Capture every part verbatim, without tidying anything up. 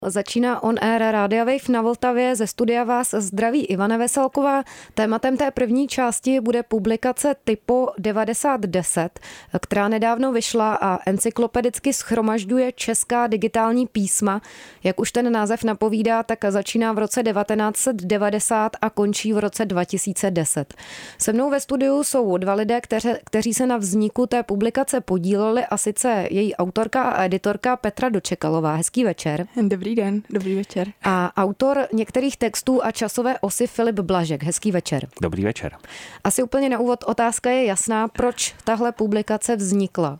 Začíná On Air Radio Wave na Vltavě. Ze studia vás zdraví Ivana Veselková. Tématem té první části bude publikace Typo devadesát deset, která nedávno vyšla a encyklopedicky shromažďuje česká digitální písma. Jak už ten název napovídá, tak začíná v roce devatenáct set devadesát a končí v roce dva tisíce deset. Se mnou ve studiu jsou dva lidé, kteři, kteří se na vzniku té publikace podíleli, a sice její autorka a editorka Petra Dočekalová. Hezký večer. Dobrý den, dobrý večer. A autor některých textů a časové osy Filip Blažek. Hezký večer. Dobrý večer. Asi úplně na úvod otázka je jasná, proč tahle publikace vznikla?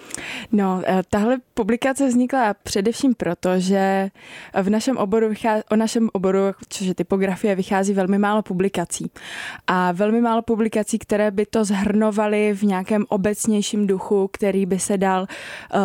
No, tahle publikace vznikla především proto, že v našem oboru vychází, o našem oboru, což je typografie, vychází velmi málo publikací. A velmi málo publikací, které by to shrnovaly v nějakém obecnějším duchu, který by se dal uh,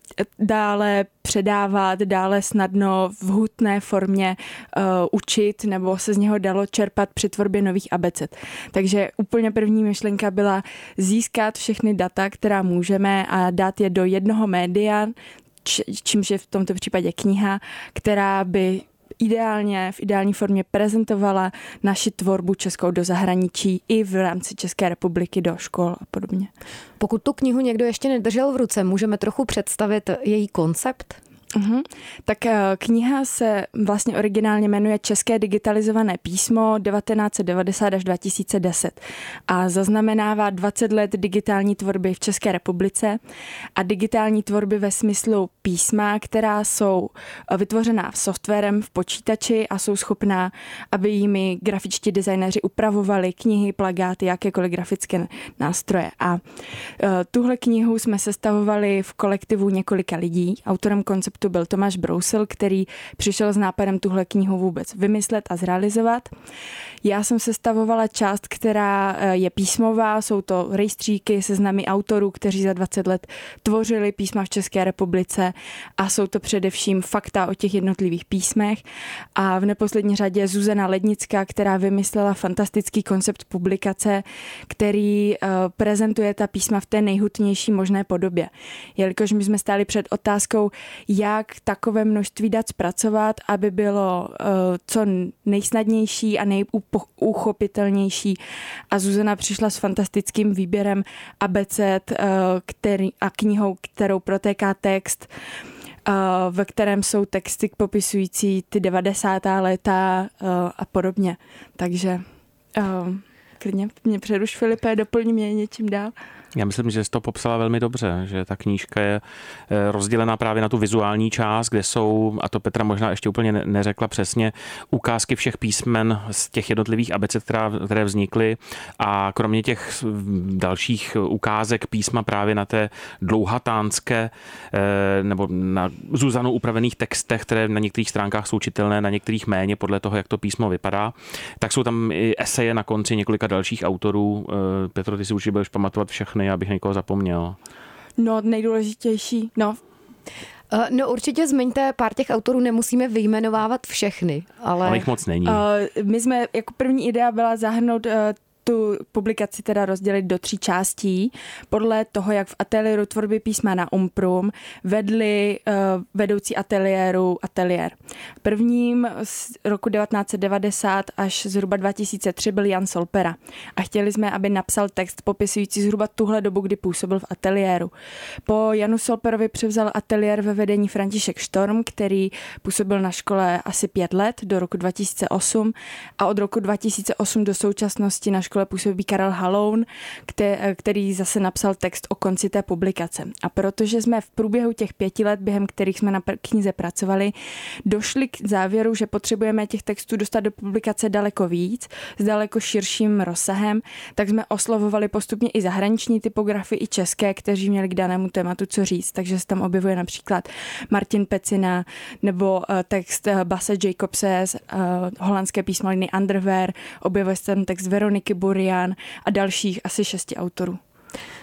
dále předávat, dále snadno v hutné formě uh, učit, nebo se z něho dalo čerpat při tvorbě nových abeced. Takže úplně první myšlenka byla získat všechny data, která můžeme, a dát je do jednoho média, čímž je v tomto případě kniha, která by ideálně, v ideální formě prezentovala naši tvorbu českou do zahraničí i v rámci České republiky do škol a podobně. Pokud tu knihu někdo ještě nedržel v ruce, můžeme trochu představit její koncept? Uhum. Tak kniha se vlastně originálně jmenuje České digitalizované písmo devatenáct set devadesát až dva tisíce deset a zaznamenává dvacet let digitální tvorby v České republice a digitální tvorby ve smyslu písma, která jsou vytvořená softwarem v počítači a jsou schopná, aby jimi grafičtí designéři upravovali knihy, plakáty, jakékoliv grafické nástroje. A tuhle knihu jsme sestavovali v kolektivu několika lidí. Autorem konceptu byl Tomáš Brousil, který přišel s nápadem tuhle knihu vůbec vymyslet a zrealizovat. Já jsem sestavovala část, která je písmová, jsou to rejstříky, seznamy autorů, kteří za dvacet let tvořili písma v České republice, a jsou to především fakta o těch jednotlivých písmech. A v neposlední řadě Zuzana Lednická, která vymyslela fantastický koncept publikace, který uh, prezentuje ta písma v té nejhutnější možné podobě. Jelikož my jsme stáli před otázkou, jak takové množství dat zpracovat, aby bylo uh, co nejsnadnější a nejuchopitelnější. A Zuzana přišla s fantastickým výběrem abeced uh, který, a knihou, kterou protéká text, uh, ve kterém jsou texty popisující ty devadesátá léta uh, a podobně. Takže uh, klidně mě přeruš, Filipe, doplň mě něčím dál. Já myslím, že jsi to popsala velmi dobře, že ta knížka je rozdělená právě na tu vizuální část, kde jsou, a to Petra možná ještě úplně neřekla přesně, ukázky všech písmen z těch jednotlivých abeced, které vznikly, a kromě těch dalších ukázek písma právě na té dlouhatánské nebo na Zuzanou upravených textech, které na některých stránkách jsou čitelné, na některých méně podle toho, jak to písmo vypadá, tak jsou tam i eseje na konci několika dalších autorů. Petro, ty si určitě budeš pamatovat všechny, abych někoho zapomněl. No, nejdůležitější, no. No určitě zmiňte pár těch autorů, nemusíme vyjmenovávat všechny, ale... Ale jich moc není. Uh, my jsme, jako první idea byla zahrnout uh, tu publikaci teda rozdělit do tří částí, podle toho, jak v ateliéru tvorby písma na Umprum vedli uh, vedoucí ateliéru ateliér. Prvním z roku devatenáct set devadesát až zhruba dva tisíce tři byl Jan Solpera a chtěli jsme, aby napsal text popisující zhruba tuhle dobu, kdy působil v ateliéru. Po Janu Solperovi převzal ateliér ve vedení František Štorm, který působil na škole asi pět let do roku dva tisíce osm, a od roku dva tisíce osm do současnosti na škole působí Karel Haloun, který zase napsal text o konci té publikace. A protože jsme v průběhu těch pěti let, během kterých jsme na knize pracovali, došli k závěru, že potřebujeme těch textů dostat do publikace daleko víc, s daleko širším rozsahem, tak jsme oslovovali postupně i zahraniční typografy, i české, kteří měli k danému tématu co říct. Takže se tam objevuje například Martin Pecina nebo text Base Jacobse z holandské písmovny Underwear, objevuje se tam text Veroniky Burian a dalších asi šesti autorů.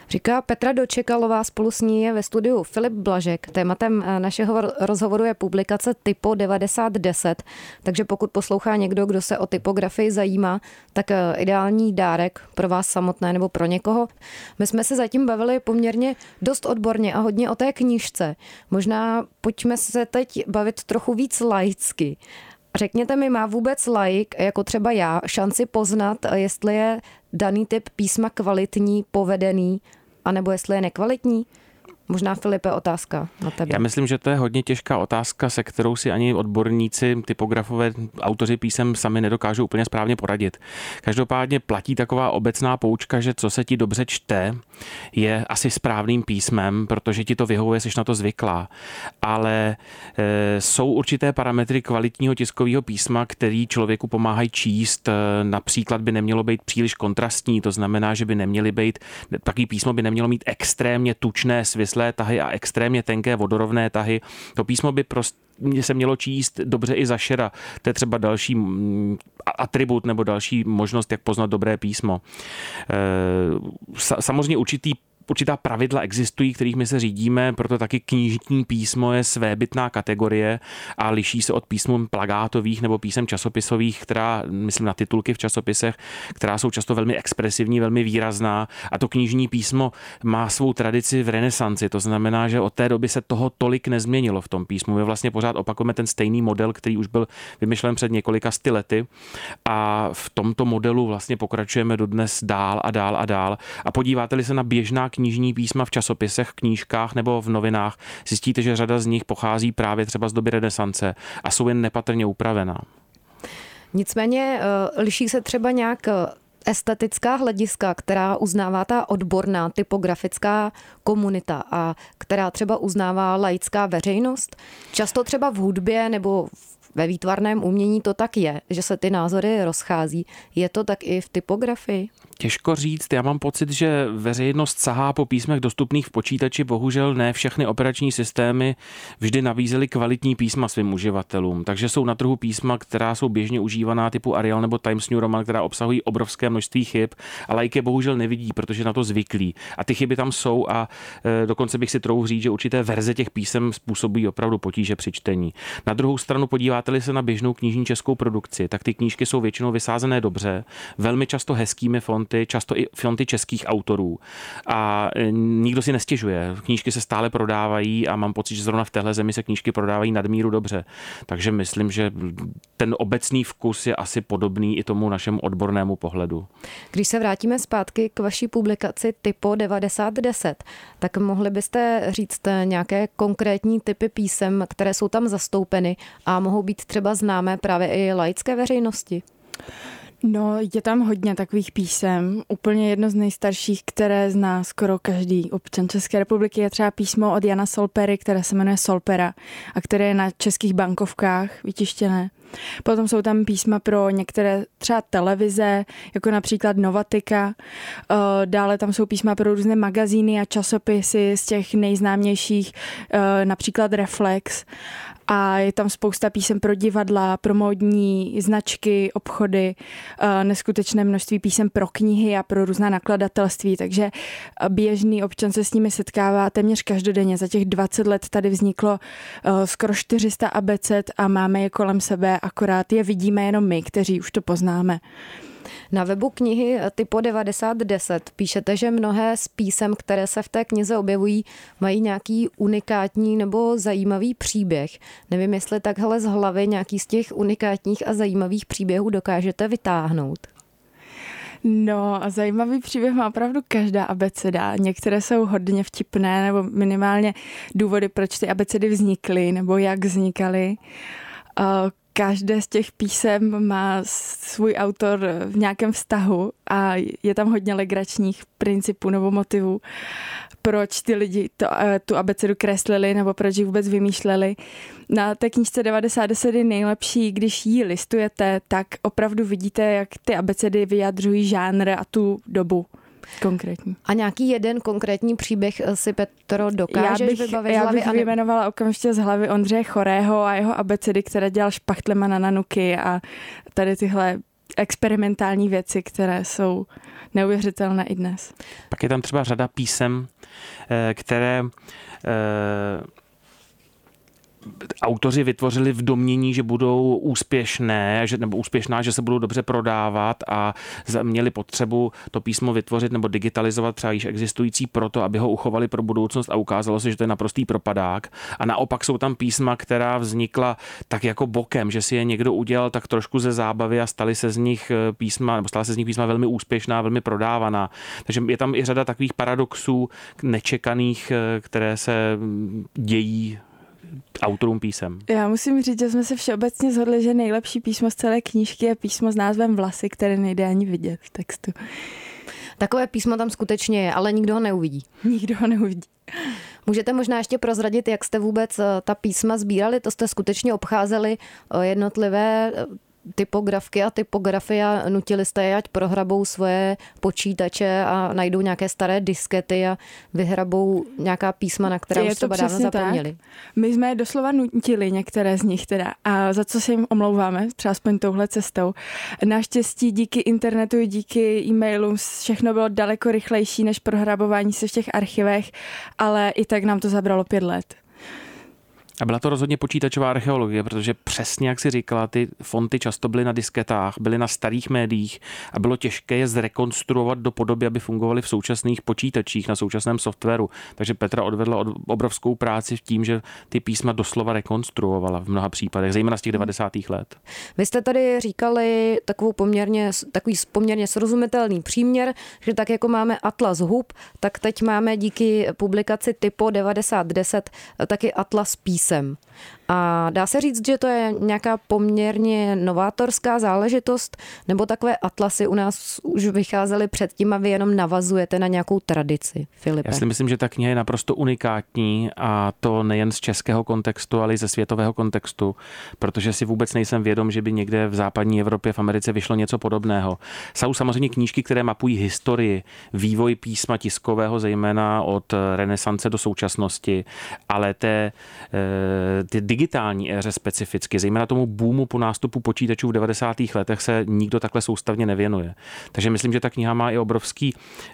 Říká Petra Dočekalová, spolu s ní je ve studiu Filip Blažek. Tématem našeho rozhovoru je publikace Typo devadesát deset, takže pokud poslouchá někdo, kdo se o typografii zajímá, tak ideální dárek pro vás samotné nebo pro někoho. My jsme se zatím bavili poměrně dost odborně a hodně o té knížce. Možná pojďme se teď bavit trochu víc laicky. Řekněte mi, má vůbec laik, jako třeba já, šanci poznat, jestli je daný typ písma kvalitní, povedený, anebo jestli je nekvalitní? Možná, Filipe, otázka na tebe. Já myslím, že to je hodně těžká otázka, se kterou si ani odborníci, typografové, autoři písem sami nedokážou úplně správně poradit. Každopádně platí taková obecná poučka, že co se ti dobře čte, je asi správným písmem, protože ti to vyhovuje, jsi na to zvyklá. Ale e, jsou určité parametry kvalitního tiskového písma, který člověku pomáhají číst. Například by nemělo být příliš kontrastní, to znamená, že by neměly být, takový písmo by nemělo mít extrémně tučné, svislé tahy a extrémně tenké vodorovné tahy. To písmo by prostě se mělo číst dobře i za šera. To je třeba další atribut nebo další možnost, jak poznat dobré písmo. Samozřejmě určitý Určitá pravidla existují, kterých my se řídíme, proto taky knižní písmo je svébytná kategorie a liší se od písm plagátových nebo písem časopisových, která, myslím na titulky v časopisech, která jsou často velmi expresivní, velmi výrazná, a to knižní písmo má svou tradici v renesanci, to znamená, že od té doby se toho tolik nezměnilo v tom písmu. My vlastně pořád opakujeme ten stejný model, který už byl vymyšlen před několika sty lety, a v tomto modelu vlastně pokračujeme dodnes dál a dál a dál. A podíváte-li se na běžná knižní písma v časopisech, knížkách nebo v novinách, zjistíte, že řada z nich pochází právě třeba z doby renesance a jsou jen nepatrně upravená. Nicméně liší se třeba nějak estetická hlediska, která uznává ta odborná typografická komunita a která třeba uznává laická veřejnost? Často třeba v hudbě nebo ve výtvarném umění to tak je, že se ty názory rozchází. Je to tak i v typografii? Těžko říct, já mám pocit, že veřejnost sahá po písmech dostupných v počítači, bohužel ne všechny operační systémy vždy nabízely kvalitní písma svým uživatelům, takže jsou na trhu písma, která jsou běžně užívaná typu Arial nebo Times New Roman, která obsahují obrovské množství chyb a laik je bohužel nevidí, protože na to zvyklí. A ty chyby tam jsou a e, dokonce bych si troufl říct, že určité verze těch písem způsobují opravdu potíže při čtení. Na druhou stranu podíváte-li se na běžnou knižní českou produkci, tak ty knížky jsou většinou vysázené dobře, velmi často hezkými fonty, často i fonty českých autorů. A nikdo si nestěžuje. Knížky se stále prodávají a mám pocit, že zrovna v téhle zemi se knížky prodávají nadmíru dobře. Takže myslím, že ten obecný vkus je asi podobný i tomu našemu odbornému pohledu. Když se vrátíme zpátky k vaší publikaci Typo devadesát deset, tak mohli byste říct nějaké konkrétní typy písem, které jsou tam zastoupeny a mohou být třeba známé právě i laické veřejnosti? No, je tam hodně takových písem. Úplně jedno z nejstarších, které zná skoro každý občan České republiky, je třeba písmo od Jana Solpery, které se jmenuje Solpera a které je na českých bankovkách vytištěné. Potom jsou tam písma pro některé třeba televize, jako například Novatika. Dále tam jsou písma pro různé magazíny a časopisy z těch nejznámějších, například Reflex. A je tam spousta písem pro divadla, pro módní značky, obchody, neskutečné množství písem pro knihy a pro různá nakladatelství, takže běžný občan se s nimi setkává téměř každodenně. Za těch dvacet let tady vzniklo skoro čtyři sta abeced a máme je kolem sebe, akorát je vidíme jenom my, kteří už to poznáme. Na webu knihy Typo devadesát deset píšete, že mnohé z písem, které se v té knize objevují, mají nějaký unikátní nebo zajímavý příběh. Nevím, jestli takhle z hlavy nějaký z těch unikátních a zajímavých příběhů dokážete vytáhnout. No a zajímavý příběh má opravdu každá abeceda. Některé jsou hodně vtipné nebo minimálně důvody, proč ty abecedy vznikly nebo jak vznikaly. Každé z těch písem má svůj autor v nějakém vztahu a je tam hodně legračních principů nebo motivů, proč ty lidi to, tu abecedu kreslili nebo proč ji vůbec vymýšleli. Na té knížce devadesát deset je nejlepší, když ji listujete, tak opravdu vidíte, jak ty abecedy vyjadřují žánr a tu dobu. Konkrétní. A nějaký jeden konkrétní příběh si, Petro, dokážeš já bych, vybavit já z hlavy? bych vyjmenovala okamžitě z hlavy Ondřeje Chorého a jeho abecedy, které dělal Špachtlema na Nanuky a tady tyhle experimentální věci, které jsou neuvěřitelné i dnes. Pak je tam třeba řada písem, které autoři vytvořili v domnění, že budou úspěšné, že, nebo úspěšná, že se budou dobře prodávat a měli potřebu to písmo vytvořit nebo digitalizovat třeba již existující proto, aby ho uchovali pro budoucnost a ukázalo se, že to je naprostý propadák. A naopak jsou tam písma, která vznikla tak jako bokem, že si je někdo udělal tak trošku ze zábavy a stali se z nich písma, nebo stala se z nich písma velmi úspěšná, velmi prodávaná. Takže je tam i řada takových paradoxů nečekaných, které se dějí autorům písem. Já musím říct, že jsme se všeobecně shodli, že nejlepší písmo z celé knížky je písmo s názvem Vlasy, které nejde ani vidět v textu. Takové písmo tam skutečně je, ale nikdo ho neuvidí. Nikdo ho neuvidí. Můžete možná ještě prozradit, jak jste vůbec ta písma sbírali? To jste skutečně obcházeli jednotlivé typografky a typografie a nutili jste je, ať prohrabou svoje počítače a najdou nějaké staré diskety a vyhrabou nějaká písma, na která už třeba dávno zapomněli. Tak. My jsme je doslova nutili, některé z nich teda, a za co se jim omlouváme, třeba aspoň touhle cestou. Naštěstí díky internetu, díky e-mailům všechno bylo daleko rychlejší než prohrabování se v těch archivech, ale i tak nám to zabralo pět let. A byla to rozhodně počítačová archeologie, protože přesně jak si říkala, ty fonty často byly na disketách, byly na starých médiích a bylo těžké je zrekonstruovat do podoby, aby fungovaly v současných počítačích, na současném softwaru. Takže Petra odvedla obrovskou práci v tím, že ty písma doslova rekonstruovala v mnoha případech, zejména z těch devadesátých let. Vy jste tady říkali takovou poměrně, takový poměrně srozumitelný příměr, že tak jako máme Atlas hub, tak teď máme díky publikaci Typo devadesát deset taky Atlas písem. A dá se říct, že to je nějaká poměrně novátorská záležitost, nebo takové atlasy u nás už vycházely předtím a vy jenom navazujete na nějakou tradici, Filipe? Já si myslím, že ta kniha je naprosto unikátní a to nejen z českého kontextu, ale i ze světového kontextu, protože si vůbec nejsem vědom, že by někde v západní Evropě, v Americe vyšlo něco podobného. Jsou samozřejmě knížky, které mapují historii, vývoj písma tiskového, zejména od renesance do současnosti, ale té, ty digitální éře specificky, zejména tomu boomu po nástupu počítačů v devadesátých letech se nikdo takhle soustavně nevěnuje. Takže myslím, že ta kniha má i obrovský,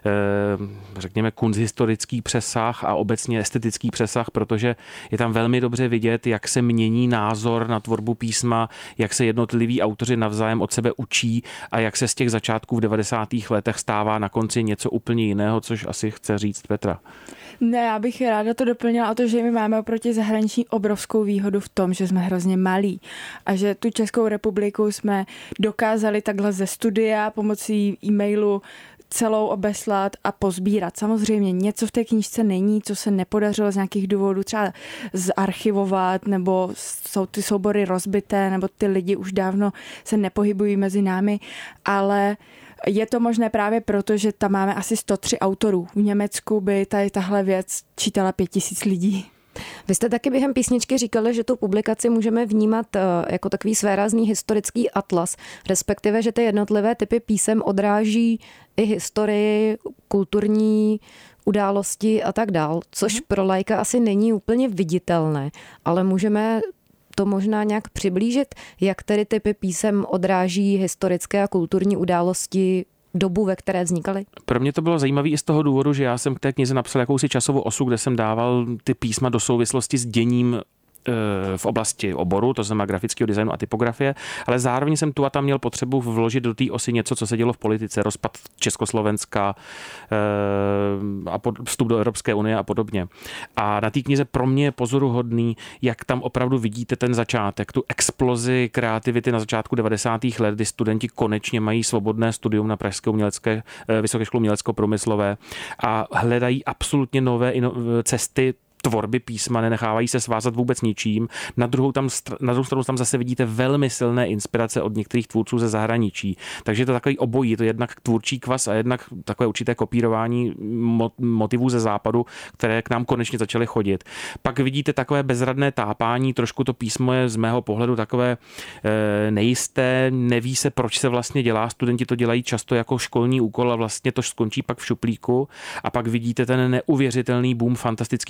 řekněme, kunsthistorický přesah a obecně estetický přesah, protože je tam velmi dobře vidět, jak se mění názor na tvorbu písma, jak se jednotliví autoři navzájem od sebe učí a jak se z těch začátků v devadesátých letech stává na konci něco úplně jiného, což asi chce říct Petra. Ne, já bych ráda to doplnila o to, že my máme oproti zahraniční obrovskou výhodu v tom, že jsme hrozně malí a že tu Českou republiku jsme dokázali takhle ze studia pomocí e-mailu celou obeslat a pozbírat. Samozřejmě něco v té knížce není, co se nepodařilo z nějakých důvodů třeba zarchivovat, nebo jsou ty soubory rozbité, nebo ty lidi už dávno se nepohybují mezi námi, ale je to možné právě proto, že tam máme asi sto tři autorů. V Německu by tady tahle věc čítala pět tisíc lidí. Vy jste taky během písničky říkali, že tu publikaci můžeme vnímat jako takový svérázný historický atlas, respektive, že ty jednotlivé typy písem odráží i historii, kulturní události a tak dál, což pro laika asi není úplně viditelné, ale můžeme to možná nějak přiblížit, jak tedy typy písem odráží historické a kulturní události dobu, ve které vznikaly? Pro mě to bylo zajímavé i z toho důvodu, že já jsem k té knize napsal jakousi časovou osu, kde jsem dával ty písma do souvislosti s děním v oblasti oboru, to znamená grafického designu a typografie, ale zároveň jsem tu a tam měl potřebu vložit do té osy něco, co se dělo v politice, rozpad Československa a vstup do Evropské unie a podobně. A na té knize pro mě je pozoruhodný, jak tam opravdu vidíte ten začátek, tu explozi kreativity na začátku devadesátých let, kdy studenti konečně mají svobodné studium na Pražské umělecké, Vysoké škole umělecko-průmyslové a hledají absolutně nové cesty tvorby písma, nenechávají se svázat vůbec ničím. Na druhou, tam, na druhou stranu tam zase vidíte velmi silné inspirace od některých tvůrců ze zahraničí. Takže je to takový obojí, je to jednak tvůrčí kvas a jednak takové určité kopírování motivů ze západu, které k nám konečně začaly chodit. Pak vidíte takové bezradné tápání, trošku to písmo je z mého pohledu takové e, nejisté, neví se, proč se vlastně dělá. Studenti to dělají často jako školní úkol a vlastně to skončí pak v šuplíku a pak vidíte ten neuvěřitelný boom fantastických písem,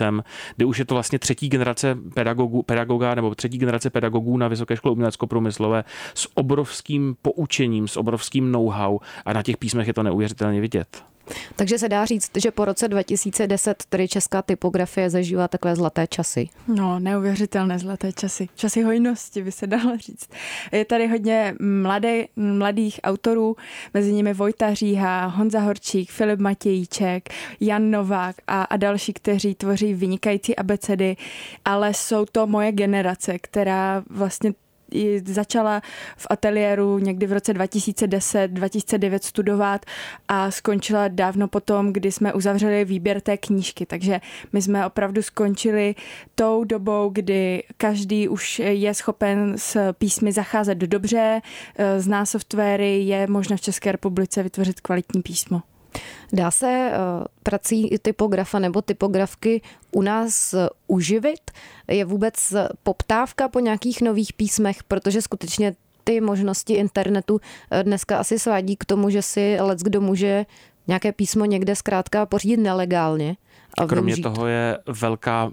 písmem, kdy už je to vlastně třetí generace pedagogů, pedagoga nebo třetí generace pedagogů na Vysoké škole umělecko-průmyslové s obrovským poučením, s obrovským know-how a na těch písmech je to neuvěřitelně vidět. Takže se dá říct, že po roce dva tisíce deset tedy česká typografie zažívá takové zlaté časy. No, neuvěřitelné zlaté časy. Časy hojnosti, by se dalo říct. Je tady hodně mladé, mladých autorů, mezi nimi Vojta Říha, Honza Horčík, Filip Matějíček, Jan Novák a, a další, kteří tvoří vynikající abecedy, ale jsou to moje generace, která vlastně začala v ateliéru někdy v roce dva tisíce deset, dva tisíce devět studovat a skončila dávno potom, kdy jsme uzavřeli výběr té knížky. Takže my jsme opravdu skončili tou dobou, kdy každý už je schopen s písmy zacházet dobře, zná softwary, je možné v České republice vytvořit kvalitní písmo. Dá se uh, prací typografa nebo typografky u nás uh, uživit? Je vůbec poptávka po nějakých nových písmech, protože skutečně ty možnosti internetu uh, dneska asi svádí k tomu, že si leckdo může nějaké písmo někde zkrátka pořídit nelegálně. A kromě využít. toho je velká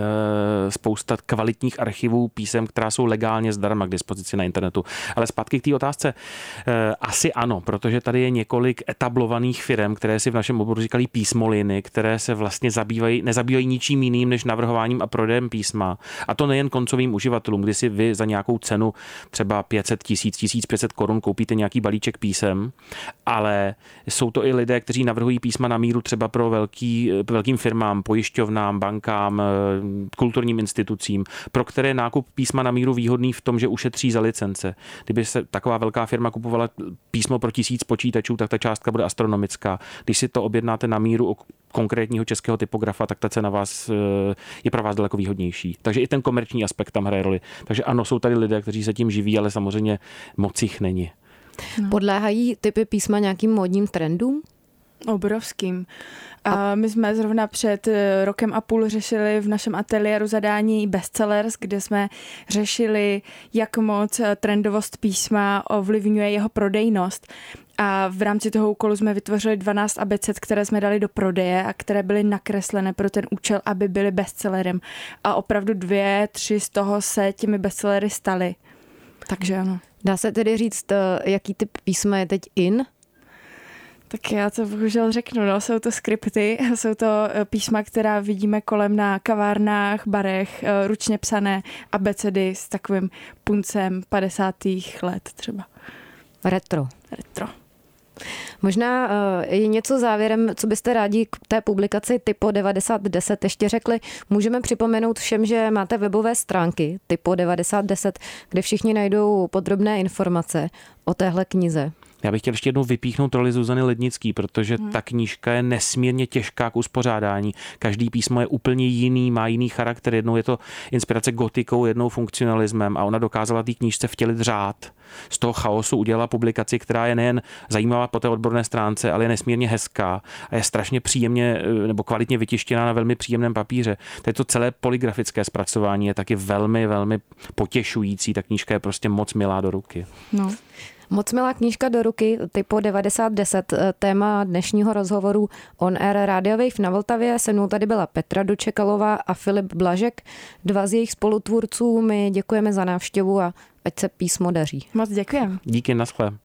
spousta kvalitních archivů písem, která jsou legálně zdarma k dispozici na internetu. Ale zpátky k té otázce. Asi ano, protože tady je několik etablovaných firem, které si v našem oboru říkají písmoliny, které se vlastně zabývají, nezabývají ničím jiným než navrhováním a prodejem písma. A to nejen koncovým uživatelům, kdy si vy za nějakou cenu třeba pět set tisíc, tisíc pět set korun koupíte nějaký balíček písem, ale jsou to i lidé, kteří navrhují písma na míru třeba pro velký, velkým firmám, pojišťovnám, bankám, kulturním institucím, pro které je nákup písma na míru výhodný v tom, že ušetří za licence. Kdyby se taková velká firma kupovala písmo pro tisíc počítačů, tak ta částka bude astronomická. Když si to objednáte na míru u konkrétního českého typografa, tak ta cena vás, je pro vás daleko výhodnější. Takže i ten komerční aspekt tam hraje roli. Takže ano, jsou tady lidé, kteří se tím živí, ale samozřejmě moc jich není. No. Podléhají typy písma nějakým módním trendům? Obrovským. A my jsme zrovna před rokem a půl řešili v našem ateliéru zadání Bestsellers, kde jsme řešili, jak moc trendovost písma ovlivňuje jeho prodejnost. A v rámci toho úkolu jsme vytvořili dvanáct abeced, které jsme dali do prodeje a které byly nakreslené pro ten účel, aby byly bestsellerem. A opravdu dvě, tři z toho se těmi bestsellery staly. Takže ano. Dá se tedy říct, jaký typ písma je teď in? Tak já to bohužel řeknu, no, jsou to skripty, jsou to písma, která vidíme kolem na kavárnách, barech, ručně psané abecedy s takovým puncem padesátých let třeba. Retro. Retro. Možná je něco závěrem, co byste rádi k té publikaci Typo devadesát deset ještě řekli. Můžeme připomenout všem, že máte webové stránky Typo devadesát deset, kde všichni najdou podrobné informace o téhle knize. Já bych chtěl ještě jednou vypíchnout roli Zuzany Lednický, protože hmm. ta knížka je nesmírně těžká k uspořádání. Každý písmo je úplně jiný, má jiný charakter. Jednou je to inspirace gotikou, jednou funkcionalismem a ona dokázala té knížce vtělit řád. Z toho chaosu udělala publikaci, která je nejen zajímavá po té odborné stránce, ale je nesmírně hezká a je strašně příjemně nebo kvalitně vytištěná na velmi příjemném papíře. To celé polygrafické zpracování je taky velmi, velmi potěšující. Ta knížka je prostě moc milá do ruky. No. Moc milá knížka do ruky, Typo devadesát deset, téma dnešního rozhovoru On Air Radio Wave na Vltavě. Se mnou tady byla Petra Dočekalová a Filip Blažek, dva z jejich spolutvůrců. My děkujeme za návštěvu a ať se písmo daří. Moc děkujeme. Díky, naschle.